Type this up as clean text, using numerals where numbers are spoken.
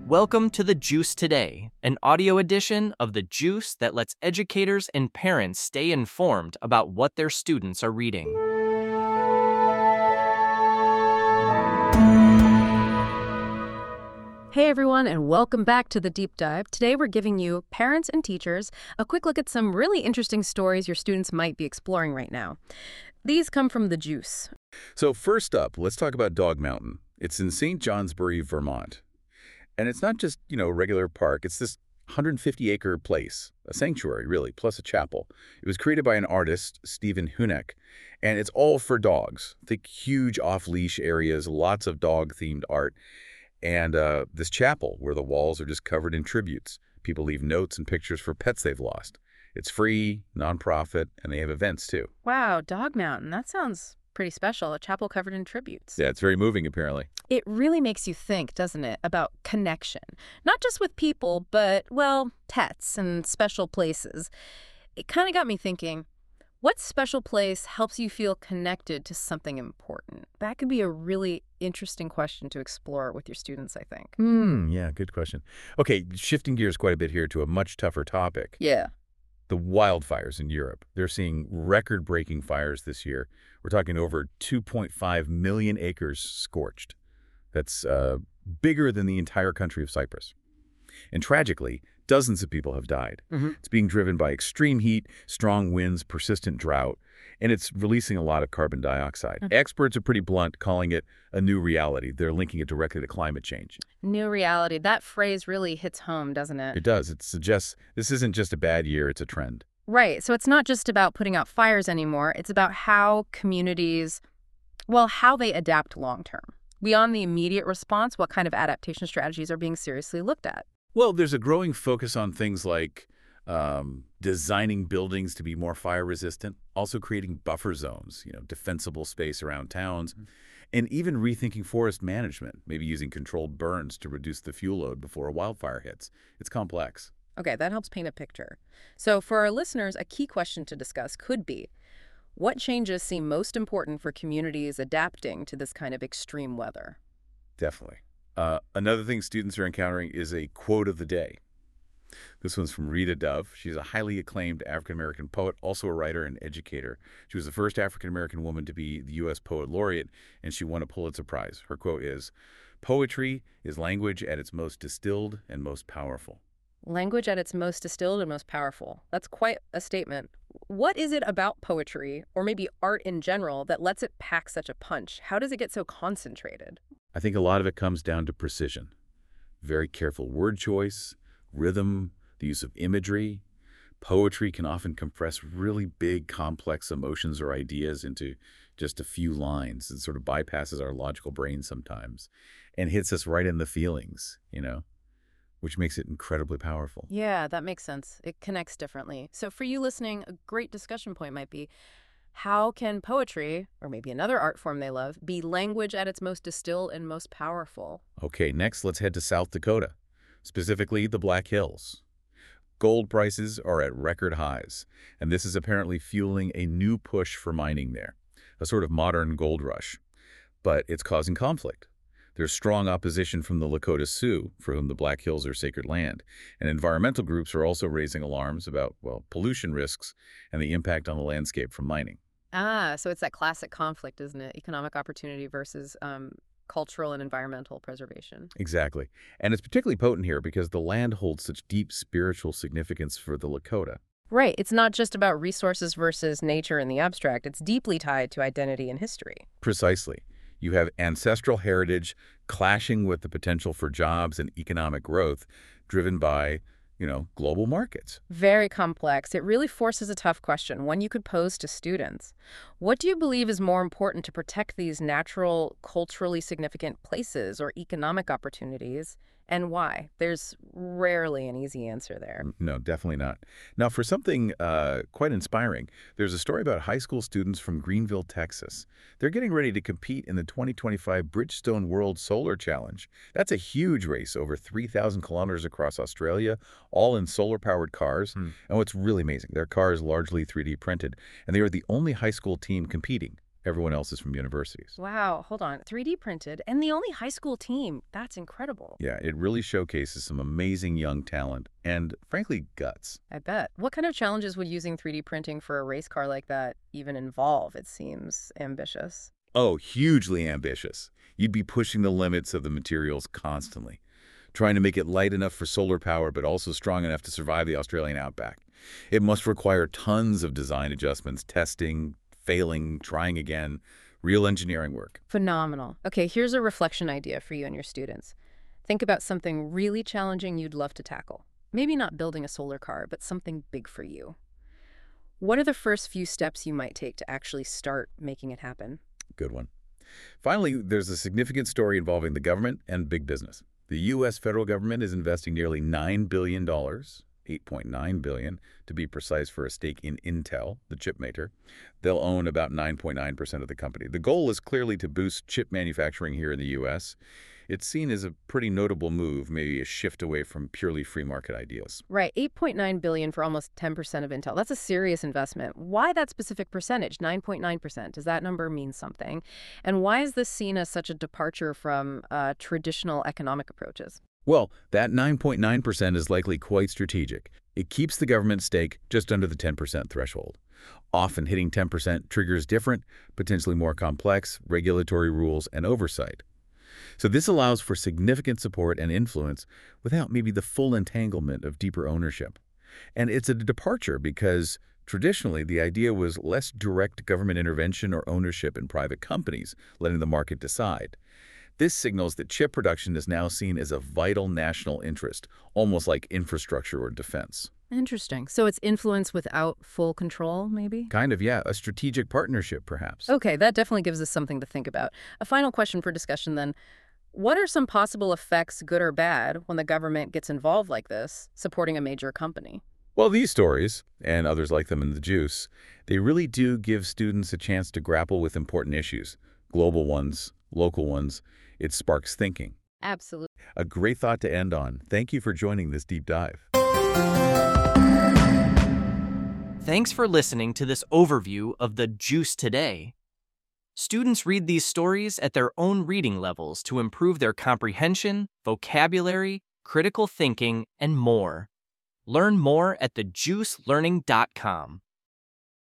Welcome to The Juice Today, an audio edition of The Juice that lets educators and parents stay informed about what their students are reading. Hey everyone, and welcome back to The Deep Dive. Today we're giving you, parents and teachers, a quick look at some really interesting stories your students might be exploring right now. These come from The Juice. So first up, let's talk about Dog Mountain. It's in St. Johnsbury, Vermont. And it's not just, a regular park. It's this 150-acre place, a sanctuary, really, plus a chapel. It was created by an artist, Stephen Hunek, and it's all for dogs. Think huge off-leash areas, lots of dog-themed art, and this chapel where the walls are just covered in tributes. People leave notes and pictures for pets they've lost. It's free, nonprofit, and they have events, too. Wow, Dog Mountain. That sounds pretty special. A chapel covered in tributes. Yeah, it's very moving, apparently. It really makes you think, doesn't it, about connection. Not just with people, but, well, pets and special places. It kind of got me thinking, what special place helps you feel connected to something important? That could be a really interesting question to explore with your students, I think. Yeah, good question. Okay, shifting gears quite a bit here to a much tougher topic. Yeah. The wildfires in Europe. They're seeing record-breaking fires this year. We're talking over 2.5 million acres scorched. That's bigger than the entire country of Cyprus. And tragically, dozens of people have died. It's being driven by extreme heat, strong winds, persistent drought, and it's releasing a lot of carbon dioxide. Experts are pretty blunt, calling it a new reality. They're linking it directly to climate change. New reality. That phrase really hits home, doesn't it? It does. It suggests this isn't just a bad year, it's a trend. Right. So it's not just about putting out fires anymore. It's about how communities, how they adapt long term. Beyond the immediate response, what kind of adaptation strategies are being seriously looked at? Well, there's a growing focus on things like designing buildings to be more fire resistant, also creating buffer zones, defensible space around towns, and even rethinking forest management, maybe using controlled burns to reduce the fuel load before a wildfire hits. It's complex. Okay, that helps paint a picture. So for our listeners, a key question to discuss could be, what changes seem most important for communities adapting to this kind of extreme weather? Definitely. Another thing students are encountering is a quote of the day. This one's from Rita Dove. She's a highly acclaimed African-American poet, also a writer and educator. She was the first African-American woman to be the U.S. Poet Laureate, and she won a Pulitzer Prize. Her quote is, "Poetry is language at its most distilled and most powerful." Language at its most distilled and most powerful. That's quite a statement. What is it about poetry, or maybe art in general, that lets it pack such a punch? How does it get so concentrated? I think a lot of it comes down to precision. Very careful word choice, rhythm, the use of imagery. Poetry can often compress really big, complex emotions or ideas into just a few lines. It sort of bypasses our logical brain sometimes and hits us right in the feelings, which makes it incredibly powerful. Yeah, that makes sense. It connects differently. So for you listening, a great discussion point might be, how can poetry, or maybe another art form they love, be language at its most distilled and most powerful? Okay, next let's head to South Dakota, specifically the Black Hills. Gold prices are at record highs, and this is apparently fueling a new push for mining there, a sort of modern gold rush. But it's causing conflict. There's strong opposition from the Lakota Sioux, for whom the Black Hills are sacred land, and environmental groups are also raising alarms about, pollution risks and the impact on the landscape from mining. So it's that classic conflict, isn't it? Economic opportunity versus cultural and environmental preservation. Exactly. And it's particularly potent here because the land holds such deep spiritual significance for the Lakota. Right. It's not just about resources versus nature in the abstract. It's deeply tied to identity and history. Precisely. You have ancestral heritage clashing with the potential for jobs and economic growth driven by, global markets. Very complex. It really forces a tough question, one you could pose to students. What do you believe is more important to protect these natural, culturally significant places or economic opportunities, and why? There's rarely an easy answer there. No, definitely not. Now, for something quite inspiring, there's a story about high school students from Greenville, Texas. They're getting ready to compete in the 2025 Bridgestone World Solar Challenge. That's a huge race, over 3,000 kilometers across Australia, all in solar-powered cars. And what's really amazing, their car is largely 3D printed, and they are the only high school team competing. Everyone else is from universities. Wow, hold on. 3D printed and the only high school team. That's incredible. Yeah, it really showcases some amazing young talent and, frankly, guts. I bet. What kind of challenges would using 3D printing for a race car like that even involve? It seems ambitious. Oh, hugely ambitious. You'd be pushing the limits of the materials constantly, trying to make it light enough for solar power but also strong enough to survive the Australian outback. It must require tons of design adjustments, testing, failing, trying again, real engineering work. Phenomenal. Okay, here's a reflection idea for you and your students. Think about something really challenging you'd love to tackle. Maybe not building a solar car, but something big for you. What are the first few steps you might take to actually start making it happen? Good one. Finally, there's a significant story involving the government and big business. The U.S. federal government is investing nearly $9 billion, $8.9 billion to be precise, for a stake in Intel, the chip maker. They'll own about 9.9% of the company. The goal is clearly to boost chip manufacturing here in the U.S. It's seen as a pretty notable move, maybe a shift away from purely free market ideas. Right, $8.9 billion for almost 10% of Intel. That's a serious investment. Why that specific percentage, 9.9%? Does that number mean something? And why is this seen as such a departure from traditional economic approaches? Well, that 9.9% is likely quite strategic. It keeps the government stake just under the 10% threshold. Often hitting 10% triggers different, potentially more complex, regulatory rules and oversight. So this allows for significant support and influence without maybe the full entanglement of deeper ownership. And it's a departure because traditionally the idea was less direct government intervention or ownership in private companies, letting the market decide. This signals that chip production is now seen as a vital national interest, almost like infrastructure or defense. Interesting. So it's influence without full control, maybe? Kind of, yeah, a strategic partnership, perhaps. Okay, that definitely gives us something to think about. A final question for discussion then. What are some possible effects, good or bad, when the government gets involved like this, supporting a major company? Well, these stories, and others like them in The Juice, they really do give students a chance to grapple with important issues, global ones, local ones. It sparks thinking. Absolutely. A great thought to end on. Thank you for joining this deep dive. Thanks for listening to this overview of The Juice Today. Students read these stories at their own reading levels to improve their comprehension, vocabulary, critical thinking, and more. Learn more at thejuicelearning.com.